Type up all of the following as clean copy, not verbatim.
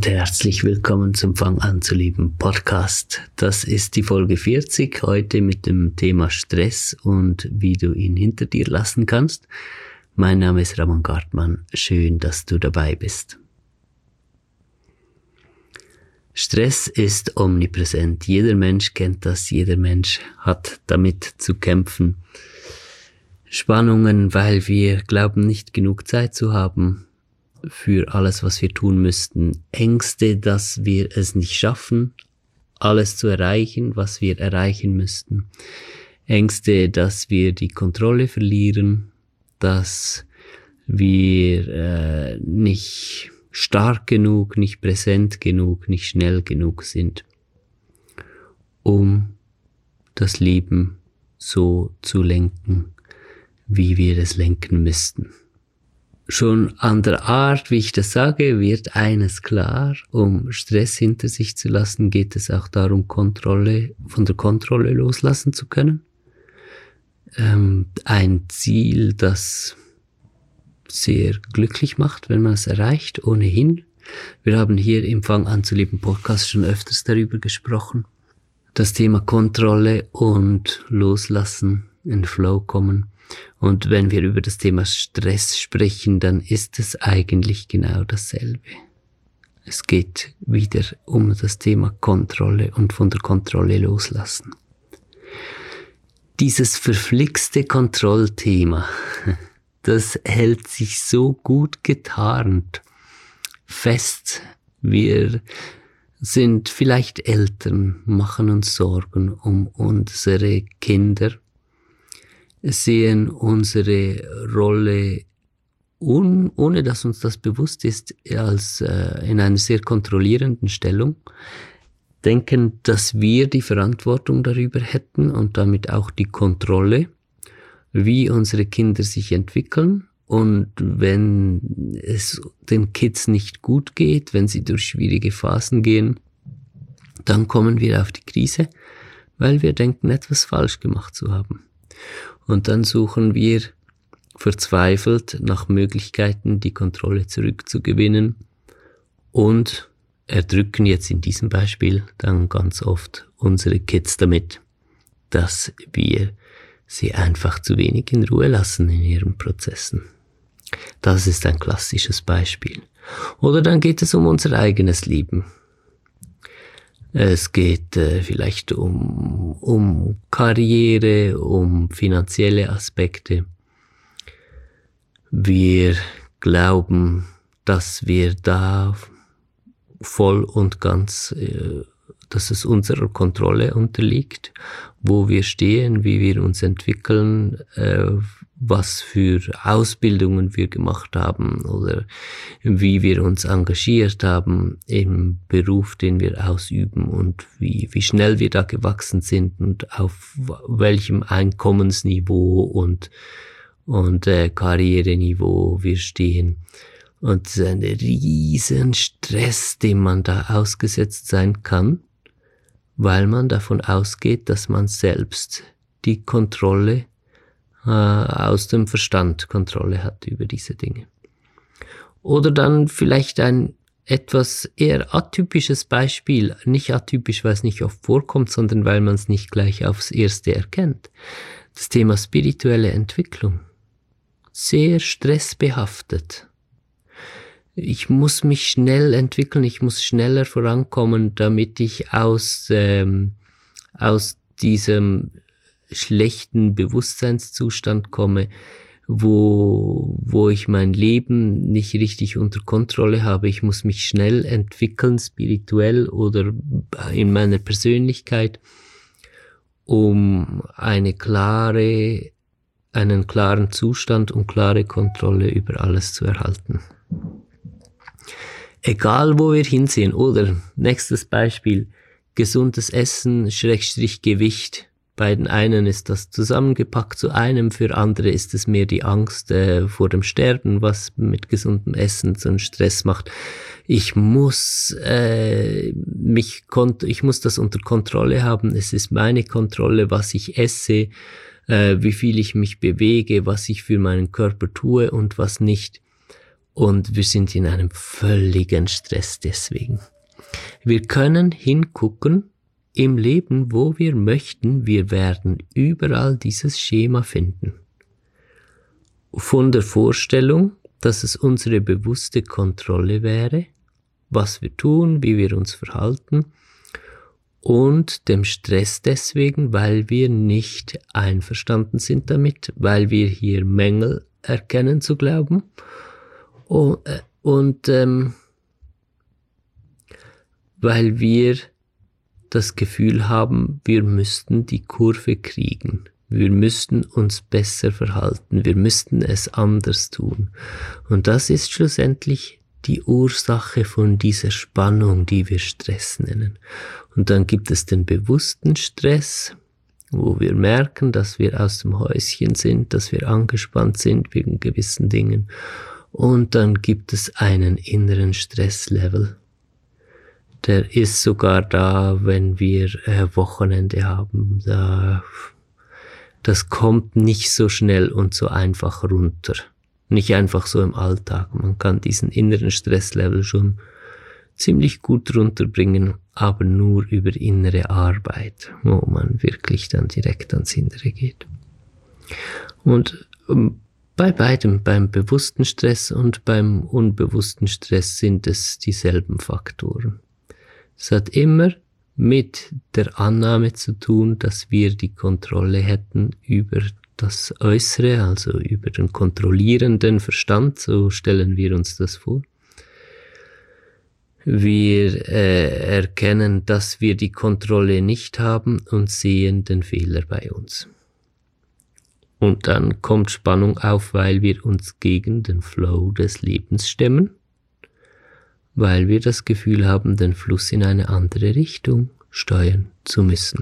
herzlich willkommen zum Fang an zu lieben Podcast. Das ist die Folge 40, heute mit dem Thema Stress und wie du ihn hinter dir lassen kannst. Mein Name ist Ramon Gartmann, schön, dass du dabei bist. Stress ist omnipräsent, jeder Mensch kennt das, jeder Mensch hat damit zu kämpfen. Spannungen, weil wir glauben, nicht genug Zeit zu haben für alles, was wir tun müssten. Ängste, dass wir es nicht schaffen, alles zu erreichen, was wir erreichen müssten. Ängste, dass wir die Kontrolle verlieren, dass wir nicht stark genug, nicht präsent genug, nicht schnell genug sind, um das Leben so zu lenken, wie wir es lenken müssten. Schon an der Art, wie ich das sage, wird eines klar: um Stress hinter sich zu lassen, geht es auch darum, von der Kontrolle loslassen zu können. Ein Ziel, das sehr glücklich macht, wenn man es erreicht, ohnehin. Wir haben hier im Fang an zu lieben Podcast schon öfters darüber gesprochen. Das Thema Kontrolle und Loslassen, in Flow kommen. Und wenn wir über das Thema Stress sprechen, dann ist es eigentlich genau dasselbe. Es geht wieder um das Thema Kontrolle und von der Kontrolle loslassen. Dieses verflixte Kontrollthema, das hält sich so gut getarnt fest. Wir sind vielleicht Eltern, machen uns Sorgen um unsere Kinder, sehen unsere Rolle, ohne dass uns das bewusst ist, als in einer sehr kontrollierenden Stellung, denken, dass wir die Verantwortung darüber hätten und damit auch die Kontrolle, wie unsere Kinder sich entwickeln. Und wenn es den Kids nicht gut geht, wenn sie durch schwierige Phasen gehen, dann kommen wir auf die Krise, weil wir denken, etwas falsch gemacht zu haben. Und dann suchen wir verzweifelt nach Möglichkeiten, die Kontrolle zurückzugewinnen und erdrücken jetzt in diesem Beispiel dann ganz oft unsere Kids damit, dass wir sie einfach zu wenig in Ruhe lassen in ihren Prozessen. Das ist ein klassisches Beispiel. Oder dann geht es um unser eigenes Leben. Es geht vielleicht um Karriere, um finanzielle Aspekte. Wir glauben, dass wir da voll und ganz, dass es unserer Kontrolle unterliegt, wo wir stehen, wie wir uns entwickeln, was für Ausbildungen wir gemacht haben oder wie wir uns engagiert haben im Beruf, den wir ausüben und wie schnell wir da gewachsen sind und auf welchem Einkommensniveau und Karriereniveau wir stehen. Und es ist ein riesen Stress, dem man da ausgesetzt sein kann, weil man davon ausgeht, dass man selbst die Kontrolle aus dem Verstand Kontrolle hat über diese Dinge. Oder dann vielleicht ein etwas eher atypisches Beispiel, nicht atypisch, weil es nicht oft vorkommt, sondern weil man es nicht gleich aufs Erste erkennt. Das Thema spirituelle Entwicklung. Sehr stressbehaftet. Ich muss mich schnell entwickeln, ich muss schneller vorankommen, damit ich aus diesem schlechten Bewusstseinszustand komme, wo ich mein Leben nicht richtig unter Kontrolle habe. Ich muss mich schnell entwickeln, spirituell oder in meiner Persönlichkeit, um einen klaren Zustand und klare Kontrolle über alles zu erhalten. Egal, wo wir hinsehen. Oder nächstes Beispiel, gesundes Essen, Gewicht. Bei den einen ist das zusammengepackt zu einem, für andere ist es mehr die Angst vor dem Sterben, was mit gesundem Essen so einen Stress macht. Ich muss das unter Kontrolle haben. Es ist meine Kontrolle, was ich esse, wie viel ich mich bewege, was ich für meinen Körper tue und was nicht. und wir sind in einem völligen Stress deswegen. Wir können hingucken im Leben, wo wir möchten, wir werden überall dieses Schema finden. Von der Vorstellung, dass es unsere bewusste Kontrolle wäre, was wir tun, wie wir uns verhalten, und dem Stress deswegen, weil wir nicht einverstanden sind damit, weil wir hier Mängel erkennen zu glauben und weil wir das Gefühl haben, wir müssten die Kurve kriegen. Wir müssten uns besser verhalten. Wir müssten es anders tun. Und das ist schlussendlich die Ursache von dieser Spannung, die wir Stress nennen. Und dann gibt es den bewussten Stress, wo wir merken, dass wir aus dem Häuschen sind, dass wir angespannt sind wegen gewissen Dingen. Und dann gibt es einen inneren Stresslevel. Der ist sogar da, wenn wir Wochenende haben. Das kommt nicht so schnell und so einfach runter. Nicht einfach so im Alltag. Man kann diesen inneren Stresslevel schon ziemlich gut runterbringen, aber nur über innere Arbeit, wo man wirklich dann direkt ans Innere geht. Und bei beidem, beim bewussten Stress und beim unbewussten Stress, sind es dieselben Faktoren. Es hat immer mit der Annahme zu tun, dass wir die Kontrolle hätten über das Äußere, also über den kontrollierenden Verstand, so stellen wir uns das vor. Wir erkennen, dass wir die Kontrolle nicht haben und sehen den Fehler bei uns. Und dann kommt Spannung auf, weil wir uns gegen den Flow des Lebens stemmen, weil wir das Gefühl haben, den Fluss in eine andere Richtung steuern zu müssen.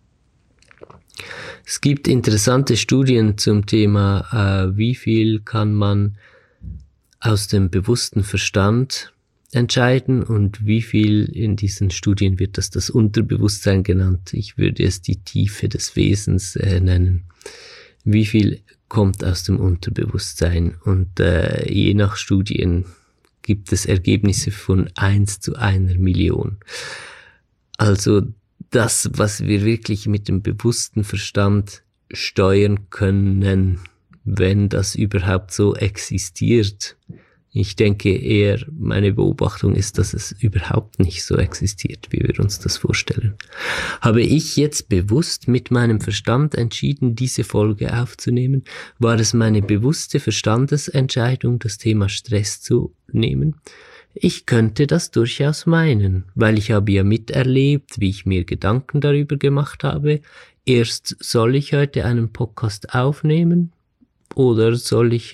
Es gibt interessante Studien zum Thema, wie viel kann man aus dem bewussten Verstand entscheiden und wie viel in diesen Studien wird das Unterbewusstsein genannt. Ich würde es die Tiefe des Wesens nennen. Wie viel kommt aus dem Unterbewusstsein? Und je nach Studien gibt es Ergebnisse von 1 zu 1 Million. Also das, was wir wirklich mit dem bewussten Verstand steuern können, wenn das überhaupt so existiert. Ich denke eher, meine Beobachtung ist, dass es überhaupt nicht so existiert, wie wir uns das vorstellen. Habe ich jetzt bewusst mit meinem Verstand entschieden, diese Folge aufzunehmen? War es meine bewusste Verstandesentscheidung, das Thema Stress zu nehmen? Ich könnte das durchaus meinen, weil ich habe ja miterlebt, wie ich mir Gedanken darüber gemacht habe. Erst soll ich heute einen Podcast aufnehmen oder soll ich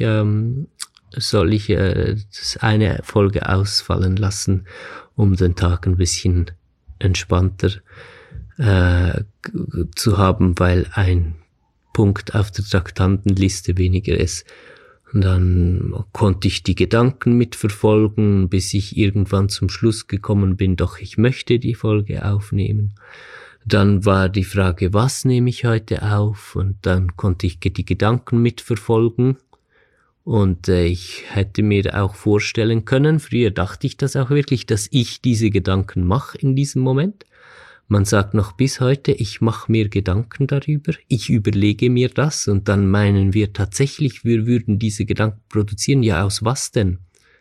das eine Folge ausfallen lassen, um den Tag ein bisschen entspannter zu haben, weil ein Punkt auf der Traktandenliste weniger ist. Und dann konnte ich die Gedanken mitverfolgen, bis ich irgendwann zum Schluss gekommen bin, doch ich möchte die Folge aufnehmen. Dann war die Frage, was nehme ich heute auf? Und dann konnte ich die Gedanken mitverfolgen. Und ich hätte mir auch vorstellen können, früher dachte ich das auch wirklich, dass ich diese Gedanken mache in diesem Moment. Man sagt noch bis heute, ich mache mir Gedanken darüber, ich überlege mir das und dann meinen wir tatsächlich, wir würden diese Gedanken produzieren. Ja, aus was denn?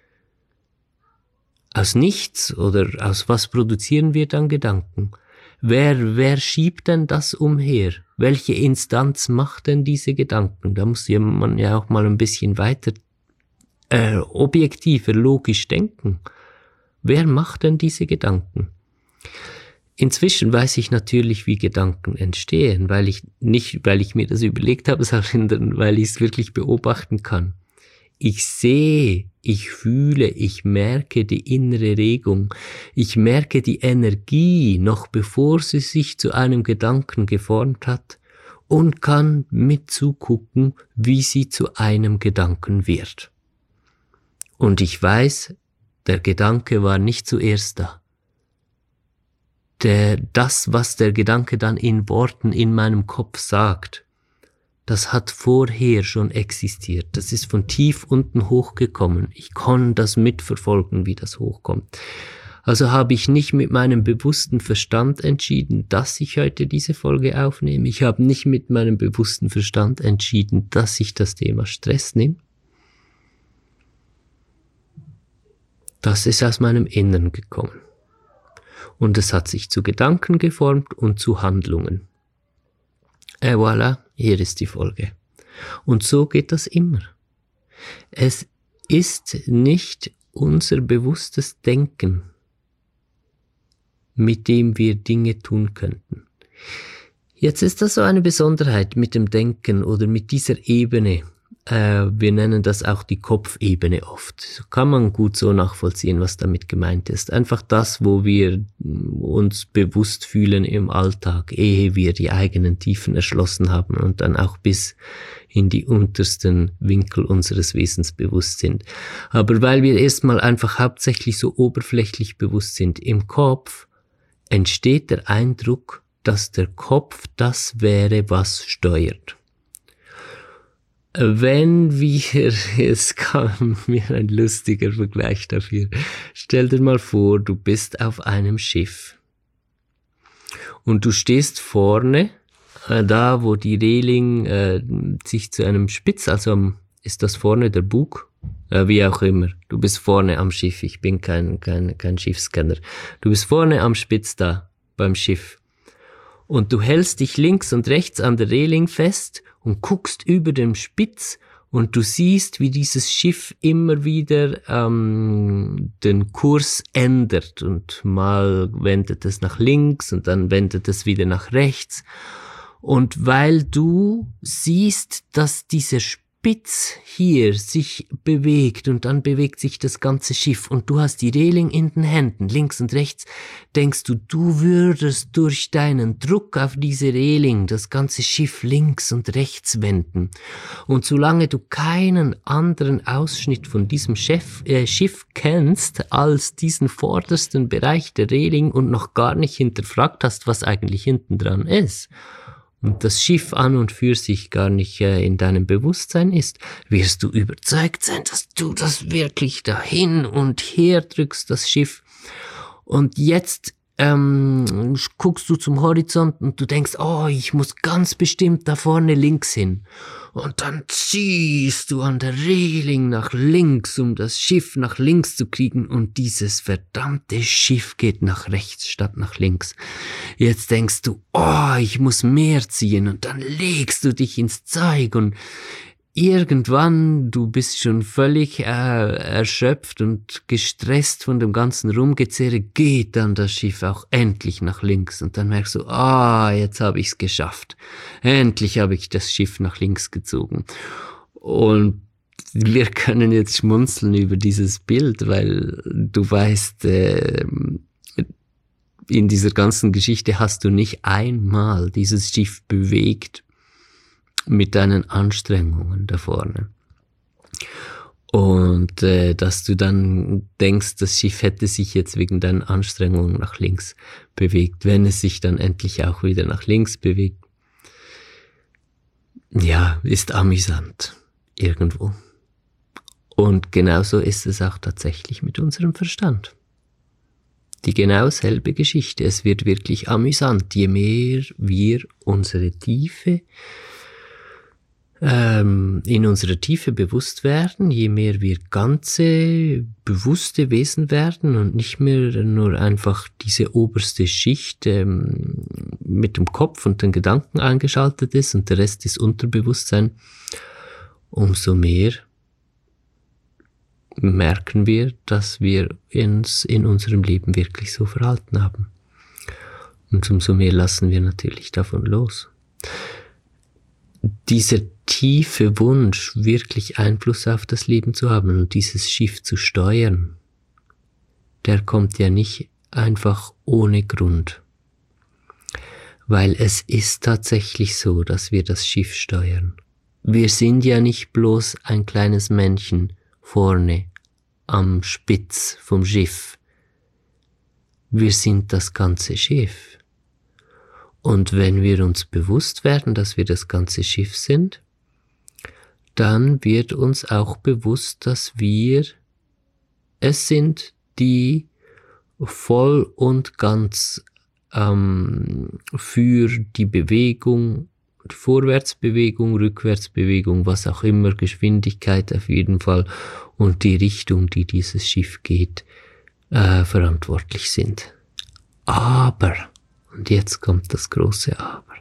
Aus nichts oder aus was produzieren wir dann Gedanken? Wer schiebt denn das umher? Welche Instanz macht denn diese Gedanken? Da muss man ja auch mal ein bisschen weiter objektiver, logisch denken. Wer macht denn diese Gedanken? Inzwischen weiß ich natürlich, wie Gedanken entstehen, weil ich mir das überlegt habe, sondern weil ich es wirklich beobachten kann. Ich sehe, ich fühle, ich merke die innere Regung, ich merke die Energie, noch bevor sie sich zu einem Gedanken geformt hat, und kann mit zugucken, wie sie zu einem Gedanken wird. Und ich weiß, der Gedanke war nicht zuerst da. Das, was der Gedanke dann in Worten in meinem Kopf sagt, das hat vorher schon existiert. Das ist von tief unten hochgekommen. Ich kann das mitverfolgen, wie das hochkommt. Also habe ich nicht mit meinem bewussten Verstand entschieden, dass ich heute diese Folge aufnehme. Ich habe nicht mit meinem bewussten Verstand entschieden, dass ich das Thema Stress nehme. Das ist aus meinem Inneren gekommen. Und es hat sich zu Gedanken geformt und zu Handlungen. Et voilà, hier ist die Folge. Und so geht das immer. Es ist nicht unser bewusstes Denken, mit dem wir Dinge tun könnten. Jetzt ist das so eine Besonderheit mit dem Denken oder mit dieser Ebene. Wir nennen das auch die Kopfebene oft. Kann man gut so nachvollziehen, was damit gemeint ist. Einfach das, wo wir uns bewusst fühlen im Alltag, ehe wir die eigenen Tiefen erschlossen haben und dann auch bis in die untersten Winkel unseres Wesens bewusst sind. Aber weil wir erstmal einfach hauptsächlich so oberflächlich bewusst sind im Kopf, entsteht der Eindruck, dass der Kopf das wäre, was steuert. Wenn wir, es kam mir ein lustiger Vergleich dafür. Stell dir mal vor, du bist auf einem Schiff und du stehst vorne, da wo die Reling sich zu einem Spitz, also ist das vorne der Bug? Wie auch immer. Du bist vorne am Schiff, ich bin kein Schiffskenner. Du bist vorne am Spitz da, beim Schiff. Und du hältst dich links und rechts an der Reling fest und guckst über dem Spitz und du siehst, wie dieses Schiff immer wieder den Kurs ändert und mal wendet es nach links und dann wendet es wieder nach rechts. Und weil du siehst, dass dieser Spitz hier sich bewegt und dann bewegt sich das ganze Schiff und du hast die Reling in den Händen, links und rechts, denkst du, du würdest durch deinen Druck auf diese Reling das ganze Schiff links und rechts wenden. Und solange du keinen anderen Ausschnitt von diesem Schiff kennst als diesen vordersten Bereich der Reling und noch gar nicht hinterfragt hast, was eigentlich hinten dran ist, und das Schiff an und für sich gar nicht in deinem Bewusstsein ist, wirst du überzeugt sein, dass du das wirklich dahin und her drückst, das Schiff. Und jetzt guckst du zum Horizont und du denkst, oh, ich muss ganz bestimmt da vorne links hin. Und dann ziehst du an der Reling nach links, um das Schiff nach links zu kriegen und dieses verdammte Schiff geht nach rechts statt nach links. Jetzt denkst du, oh, ich muss mehr ziehen und dann legst du dich ins Zeug und irgendwann, du bist schon völlig erschöpft und gestresst von dem ganzen Rumgezehre, geht dann das Schiff auch endlich nach links und dann merkst du, jetzt habe ich's geschafft. Endlich habe ich das Schiff nach links gezogen. Und wir können jetzt schmunzeln über dieses Bild, weil du weißt, in dieser ganzen Geschichte hast du nicht einmal dieses Schiff bewegt mit deinen Anstrengungen da vorne. Und dass du dann denkst, das Schiff hätte sich jetzt wegen deinen Anstrengungen nach links bewegt, wenn es sich dann endlich auch wieder nach links bewegt. Ja, ist amüsant. Irgendwo. Und genauso ist es auch tatsächlich mit unserem Verstand. Die genau selbe Geschichte. Es wird wirklich amüsant, je mehr wir in unserer Tiefe bewusst werden, je mehr wir ganze, bewusste Wesen werden und nicht mehr nur einfach diese oberste Schicht mit dem Kopf und den Gedanken eingeschaltet ist und der Rest ist Unterbewusstsein, umso mehr merken wir, dass wir uns in unserem Leben wirklich so verhalten haben. Und umso mehr lassen wir natürlich davon los. Dieser tiefe Wunsch, wirklich Einfluss auf das Leben zu haben und dieses Schiff zu steuern, der kommt ja nicht einfach ohne Grund. Weil es ist tatsächlich so, dass wir das Schiff steuern. Wir sind ja nicht bloß ein kleines Männchen vorne am Spitz vom Schiff. Wir sind das ganze Schiff. Und wenn wir uns bewusst werden, dass wir das ganze Schiff sind, dann wird uns auch bewusst, dass wir es sind, die voll und ganz für die Bewegung, die Vorwärtsbewegung, Rückwärtsbewegung, was auch immer, Geschwindigkeit auf jeden Fall und die Richtung, die dieses Schiff geht, verantwortlich sind. Aber, und jetzt kommt das große Aber,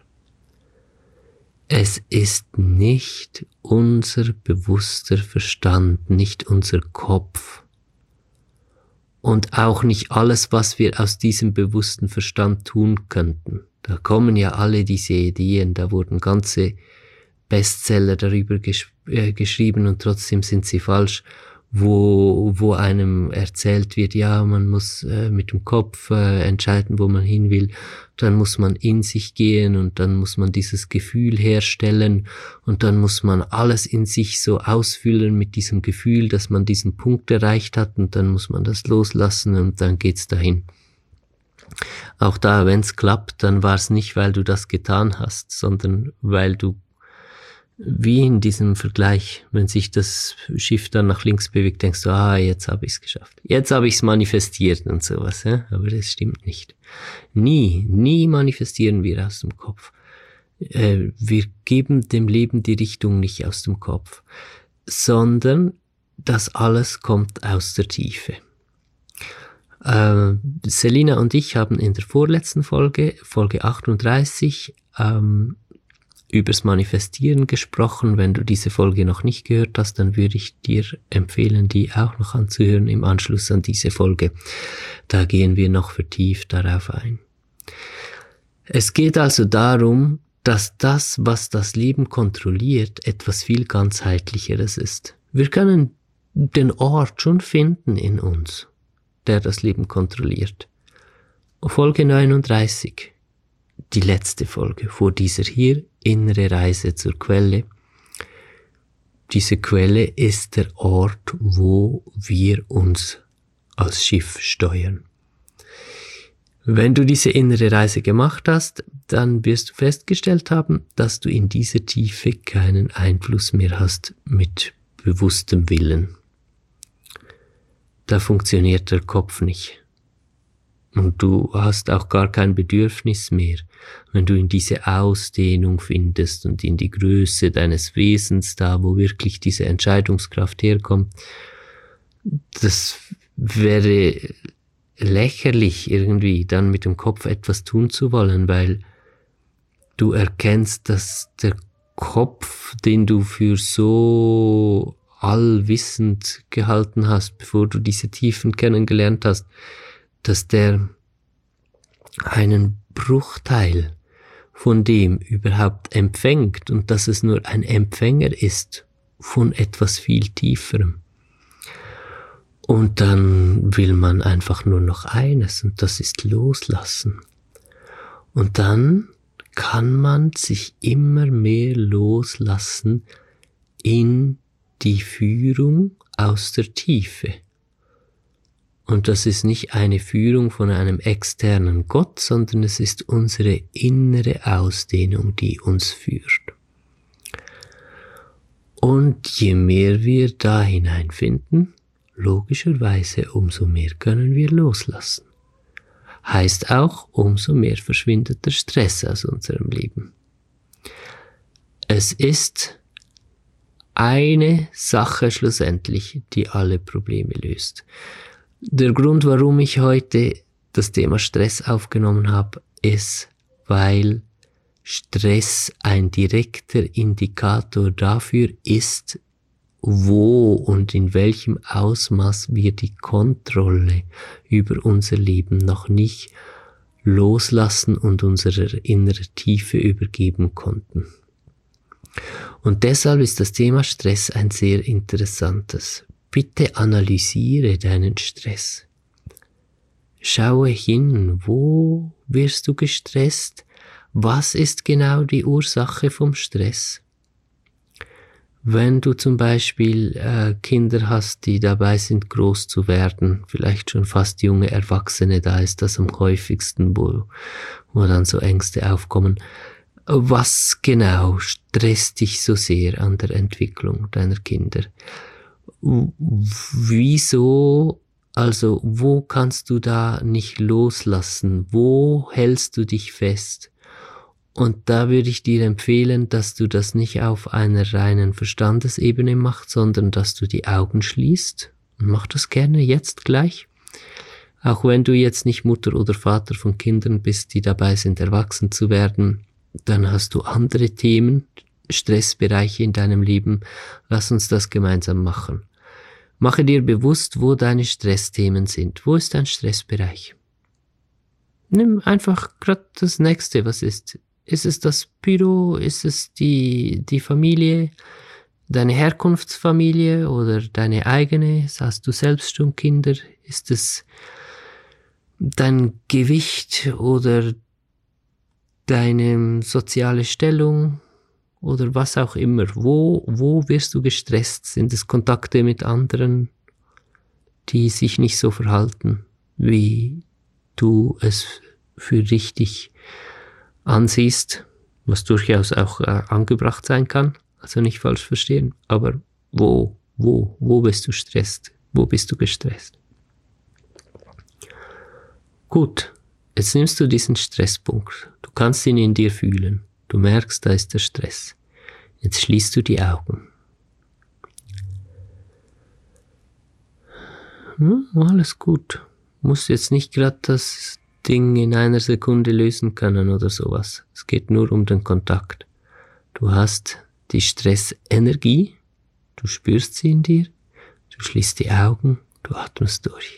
es ist nicht unser bewusster Verstand, nicht unser Kopf und auch nicht alles, was wir aus diesem bewussten Verstand tun könnten. Da kommen ja alle diese Ideen, da wurden ganze Bestseller darüber geschrieben und trotzdem sind sie falsch, wo einem erzählt wird, ja, man muss mit dem Kopf entscheiden, wo man hin will, dann muss man in sich gehen und dann muss man dieses Gefühl herstellen und dann muss man alles in sich so ausfüllen mit diesem Gefühl, dass man diesen Punkt erreicht hat und dann muss man das loslassen und dann geht's dahin. Auch da, wenn's klappt, dann war's nicht, weil du das getan hast, sondern weil du, wie in diesem Vergleich, wenn sich das Schiff dann nach links bewegt, denkst du, jetzt habe ich's geschafft. Jetzt habe ich's manifestiert und sowas, ja? Aber das stimmt nicht. Nie manifestieren wir aus dem Kopf. Wir geben dem Leben die Richtung nicht aus dem Kopf, sondern das alles kommt aus der Tiefe. Selina und ich haben in der vorletzten Folge, Folge 38, übers Manifestieren gesprochen. Wenn du diese Folge noch nicht gehört hast, dann würde ich dir empfehlen, die auch noch anzuhören im Anschluss an diese Folge. Da gehen wir noch vertieft darauf ein. Es geht also darum, dass das, was das Leben kontrolliert, etwas viel ganzheitlicheres ist. Wir können den Ort schon finden in uns, der das Leben kontrolliert. Folge 39. Die letzte Folge vor dieser hier, innere Reise zur Quelle. Diese Quelle ist der Ort, wo wir uns als Schiff steuern. Wenn du diese innere Reise gemacht hast, dann wirst du festgestellt haben, dass du in dieser Tiefe keinen Einfluss mehr hast mit bewusstem Willen. Da funktioniert der Kopf nicht. Und du hast auch gar kein Bedürfnis mehr, wenn du in diese Ausdehnung findest und in die Größe deines Wesens, da wo wirklich diese Entscheidungskraft herkommt. Das wäre lächerlich irgendwie, dann mit dem Kopf etwas tun zu wollen, weil du erkennst, dass der Kopf, den du für so allwissend gehalten hast, bevor du diese Tiefen kennengelernt hast, dass der einen Bruchteil von dem überhaupt empfängt und dass es nur ein Empfänger ist von etwas viel Tieferem. Und dann will man einfach nur noch eines und das ist loslassen. Und dann kann man sich immer mehr loslassen in die Führung aus der Tiefe. Und das ist nicht eine Führung von einem externen Gott, sondern es ist unsere innere Ausdehnung, die uns führt. Und je mehr wir da hineinfinden, logischerweise umso mehr können wir loslassen. Heißt auch, umso mehr verschwindet der Stress aus unserem Leben. Es ist eine Sache schlussendlich, die alle Probleme löst. Der Grund, warum ich heute das Thema Stress aufgenommen habe, ist, weil Stress ein direkter Indikator dafür ist, wo und in welchem Ausmaß wir die Kontrolle über unser Leben noch nicht loslassen und unserer inneren Tiefe übergeben konnten. Und deshalb ist das Thema Stress ein sehr interessantes. Bitte analysiere deinen Stress. Schaue hin, wo wirst du gestresst? Was ist genau die Ursache vom Stress? Wenn du zum Beispiel Kinder hast, die dabei sind, groß zu werden, vielleicht schon fast junge Erwachsene, da ist das am häufigsten, wo dann so Ängste aufkommen. Was genau stresst dich so sehr an der Entwicklung deiner Kinder? Wieso, also wo kannst du da nicht loslassen? Wo hältst du dich fest? Und da würde ich dir empfehlen, dass du das nicht auf einer reinen Verstandesebene machst, sondern dass du die Augen schließt. Und mach das gerne jetzt gleich. Auch wenn du jetzt nicht Mutter oder Vater von Kindern bist, die dabei sind, erwachsen zu werden, dann hast du andere Themen, Stressbereiche in deinem Leben. Lass uns das gemeinsam machen. Mache dir bewusst, wo deine Stressthemen sind. Wo ist dein Stressbereich? Nimm einfach gerade das Nächste, was ist. Ist es das Büro? Ist es die Familie? Deine Herkunftsfamilie oder deine eigene? Hast du selbst schon Kinder? Ist es dein Gewicht oder deine soziale Stellung oder was auch immer? Wo wirst du gestresst? Sind es Kontakte mit anderen, die sich nicht so verhalten, wie du es für richtig ansiehst, was durchaus auch angebracht sein kann, also nicht falsch verstehen, aber wo bist du gestresst? Wo bist du gestresst? Gut, jetzt nimmst du diesen Stresspunkt. Du kannst ihn in dir fühlen. Du merkst, da ist der Stress. Jetzt schließt du die Augen. Alles gut. Du musst jetzt nicht gerade das Ding in einer Sekunde lösen können oder sowas. Es geht nur um den Kontakt. Du hast die Stressenergie, du spürst sie in dir, du schließt die Augen, du atmest durch.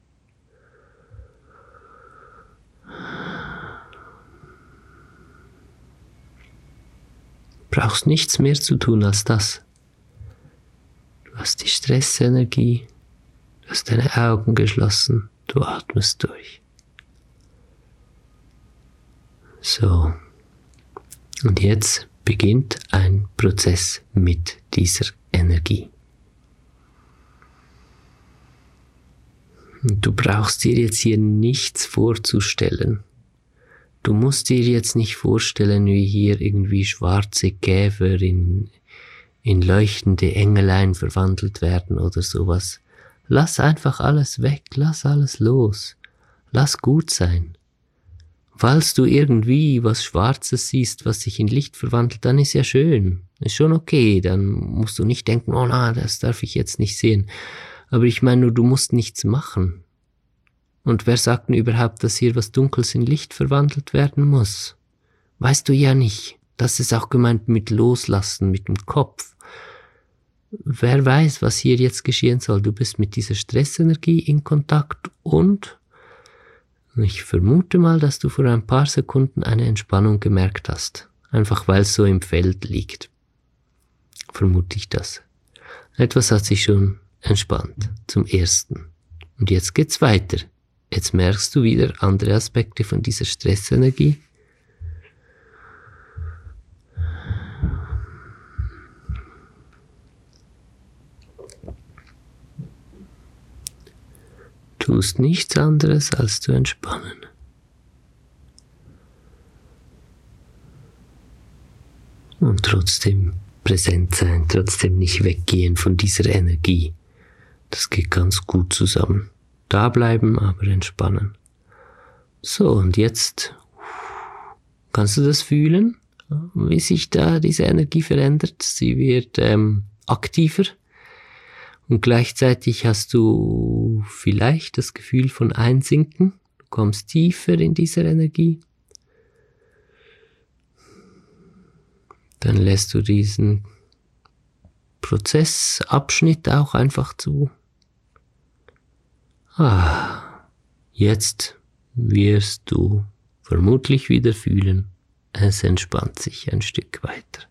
Brauchst nichts mehr zu tun als das. Du hast die Stressenergie, du hast deine Augen geschlossen, du atmest durch. So, und jetzt beginnt ein Prozess mit dieser Energie. Du brauchst dir jetzt hier nichts vorzustellen. Du musst dir jetzt nicht vorstellen, wie hier irgendwie schwarze Käfer in leuchtende Engelein verwandelt werden oder sowas. Lass einfach alles weg, lass alles los. Lass gut sein. Falls du irgendwie was Schwarzes siehst, was sich in Licht verwandelt, dann ist ja schön. Ist schon okay, dann musst du nicht denken, oh na, das darf ich jetzt nicht sehen. Aber ich meine nur, du musst nichts machen. Und wer sagt denn überhaupt, dass hier was Dunkles in Licht verwandelt werden muss? Weißt du ja nicht. Das ist auch gemeint mit Loslassen, mit dem Kopf. Wer weiß, was hier jetzt geschehen soll. Du bist mit dieser Stressenergie in Kontakt und ich vermute mal, dass du vor ein paar Sekunden eine Entspannung gemerkt hast. Einfach weil es so im Feld liegt. Vermute ich das. Etwas hat sich schon entspannt. Zum Ersten. Und jetzt geht's weiter. Jetzt merkst du wieder andere Aspekte von dieser Stressenergie. Tust nichts anderes als zu entspannen. Und trotzdem präsent sein, trotzdem nicht weggehen von dieser Energie. Das geht ganz gut zusammen. Da bleiben, aber entspannen. So, und jetzt kannst du das fühlen, wie sich da diese Energie verändert. Sie wird aktiver und gleichzeitig hast du vielleicht das Gefühl von Einsinken. Du kommst tiefer in dieser Energie. Dann lässt du diesen Prozessabschnitt auch einfach zu. Jetzt wirst du vermutlich wieder fühlen, es entspannt sich ein Stück weiter.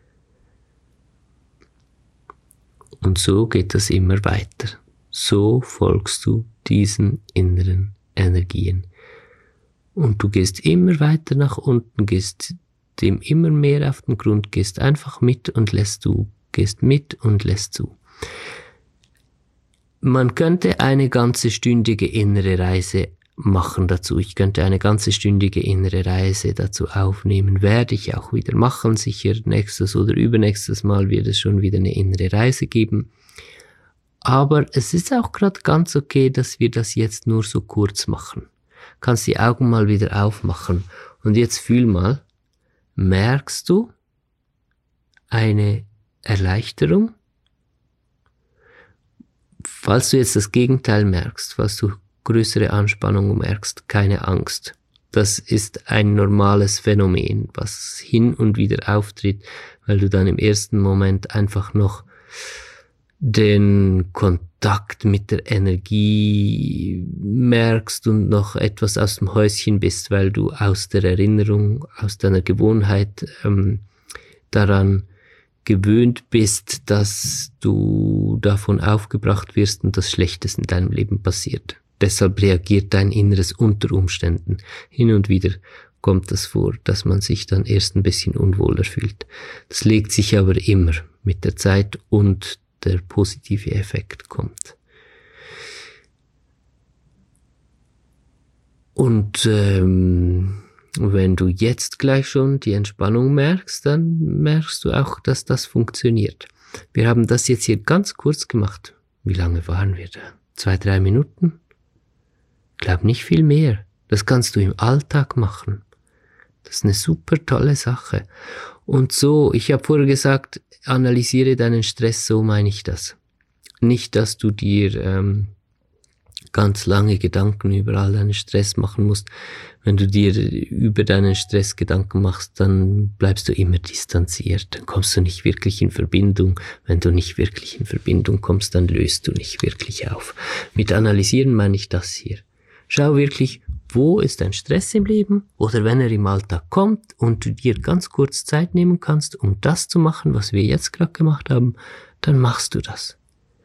Und so geht das immer weiter. So folgst du diesen inneren Energien. Und du gehst immer weiter nach unten, gehst dem immer mehr auf den Grund, gehst einfach mit und lässt du gehst mit und lässt zu. Man könnte eine ganze stündige innere Reise machen dazu. Ich könnte eine ganze stündige innere Reise dazu aufnehmen. Werde ich auch wieder machen. Sicher nächstes oder übernächstes Mal wird es schon wieder eine innere Reise geben. Aber es ist auch gerade ganz okay, dass wir das jetzt nur so kurz machen. Kannst die Augen mal wieder aufmachen. Und jetzt fühl mal, merkst du eine Erleichterung? Falls du jetzt das Gegenteil merkst, falls du größere Anspannung merkst, keine Angst. Das ist ein normales Phänomen, was hin und wieder auftritt, weil du dann im ersten Moment einfach noch den Kontakt mit der Energie merkst und noch etwas aus dem Häuschen bist, weil du aus der Erinnerung, aus deiner Gewohnheit daran gewöhnt bist, dass du davon aufgebracht wirst und das Schlechtes in deinem Leben passiert. Deshalb reagiert dein Inneres unter Umständen. Hin und wieder kommt das vor, dass man sich dann erst ein bisschen unwohler fühlt. Das legt sich aber immer mit der Zeit und der positive Effekt kommt. Und wenn du jetzt gleich schon die Entspannung merkst, dann merkst du auch, dass das funktioniert. Wir haben das jetzt hier ganz kurz gemacht. Wie lange waren wir da? 2-3 Minuten? Ich glaube nicht viel mehr. Das kannst du im Alltag machen. Das ist eine super tolle Sache. Und so, ich habe vorher gesagt, analysiere deinen Stress, so meine ich das. Nicht, dass du dir ganz lange Gedanken über all deinen Stress machen musst. Wenn du dir über deinen Stress Gedanken machst, dann bleibst du immer distanziert. Dann kommst du nicht wirklich in Verbindung. Wenn du nicht wirklich in Verbindung kommst, dann löst du nicht wirklich auf. Mit analysieren meine ich das hier. Schau wirklich, wo ist dein Stress im Leben oder wenn er im Alltag kommt und du dir ganz kurz Zeit nehmen kannst, um das zu machen, was wir jetzt gerade gemacht haben, dann machst du das.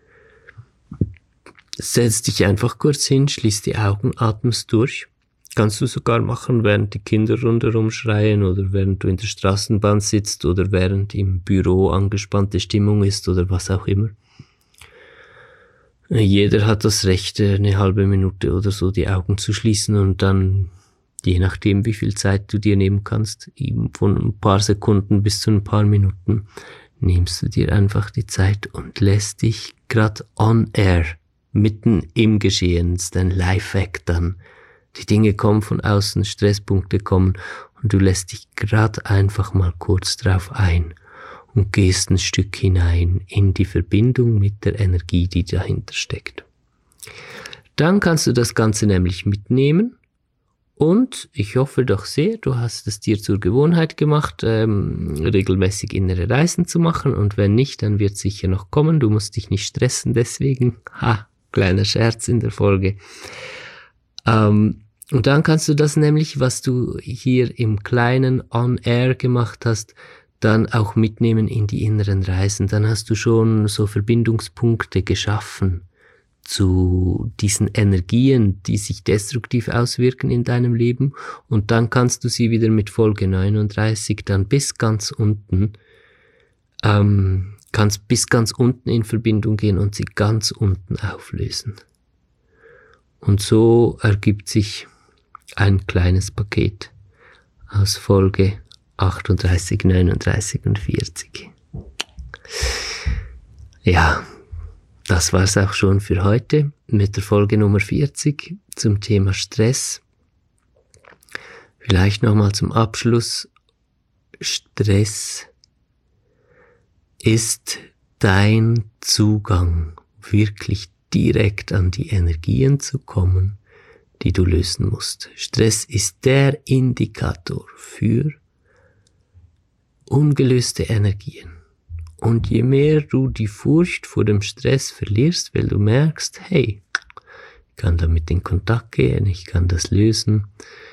Setz dich einfach kurz hin, schließ die Augen, atmest durch. Kannst du sogar machen, während die Kinder rundherum schreien oder während du in der Straßenbahn sitzt oder während im Büro angespannte Stimmung ist oder was auch immer. Jeder hat das Recht, eine halbe Minute oder so die Augen zu schließen und dann, je nachdem wie viel Zeit du dir nehmen kannst, eben von ein paar Sekunden bis zu ein paar Minuten, nimmst du dir einfach die Zeit und lässt dich grad on air, mitten im Geschehen, ist ein Live-Act dann. Die Dinge kommen von außen, Stresspunkte kommen und du lässt dich grad einfach mal kurz drauf ein und gehst ein Stück hinein in die Verbindung mit der Energie, die dahinter steckt. Dann kannst du das Ganze nämlich mitnehmen und ich hoffe doch sehr, du hast es dir zur Gewohnheit gemacht, regelmäßig innere Reisen zu machen und wenn nicht, dann wird es sicher noch kommen. Du musst dich nicht stressen deswegen. Kleiner Scherz in der Folge. Und dann kannst du das nämlich, was du hier im Kleinen on air gemacht hast, dann auch mitnehmen in die inneren Reisen. Dann hast du schon so Verbindungspunkte geschaffen zu diesen Energien, die sich destruktiv auswirken in deinem Leben. Und dann kannst du sie wieder mit Folge 39 dann bis ganz unten, kannst bis ganz unten in Verbindung gehen und sie ganz unten auflösen. Und so ergibt sich ein kleines Paket aus Folge 38, 39 und 40. Ja, das war's auch schon für heute mit der Folge Nummer 40 zum Thema Stress. Vielleicht nochmal zum Abschluss. Stress ist dein Zugang, wirklich direkt an die Energien zu kommen, die du lösen musst. Stress ist der Indikator für ungelöste Energien. Und je mehr du die Furcht vor dem Stress verlierst, weil du merkst, hey, ich kann damit in Kontakt gehen, ich kann das lösen,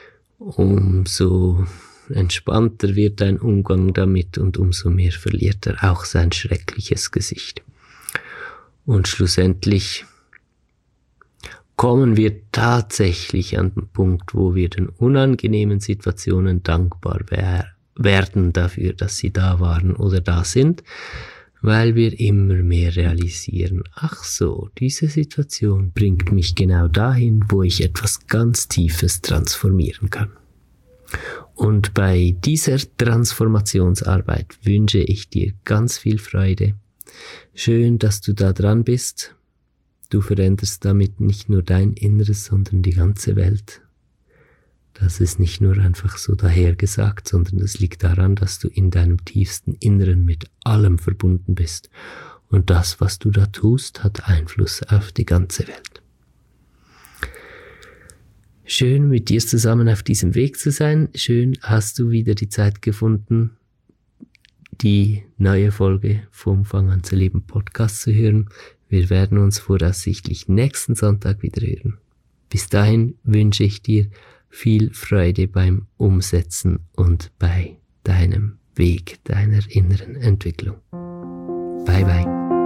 umso entspannter wird dein Umgang damit und umso mehr verliert er auch sein schreckliches Gesicht. Und schlussendlich kommen wir tatsächlich an den Punkt, wo wir den unangenehmen Situationen dankbar werden dafür, dass sie da waren oder da sind, weil wir immer mehr realisieren, ach so, diese Situation bringt mich genau dahin, wo ich etwas ganz Tiefes transformieren kann. Und bei dieser Transformationsarbeit wünsche ich dir ganz viel Freude. Schön, dass du da dran bist. Du veränderst damit nicht nur dein Inneres, sondern die ganze Welt. Das ist nicht nur einfach so dahergesagt, sondern es liegt daran, dass du in deinem tiefsten Inneren mit allem verbunden bist. Und das, was du da tust, hat Einfluss auf die ganze Welt. Schön, mit dir zusammen auf diesem Weg zu sein. Schön, hast du wieder die Zeit gefunden, die neue Folge vom Fang an zu leben Podcast zu hören. Wir werden uns voraussichtlich nächsten Sonntag wieder hören. Bis dahin wünsche ich dir viel Freude beim Umsetzen und bei deinem Weg, deiner inneren Entwicklung. Bye bye.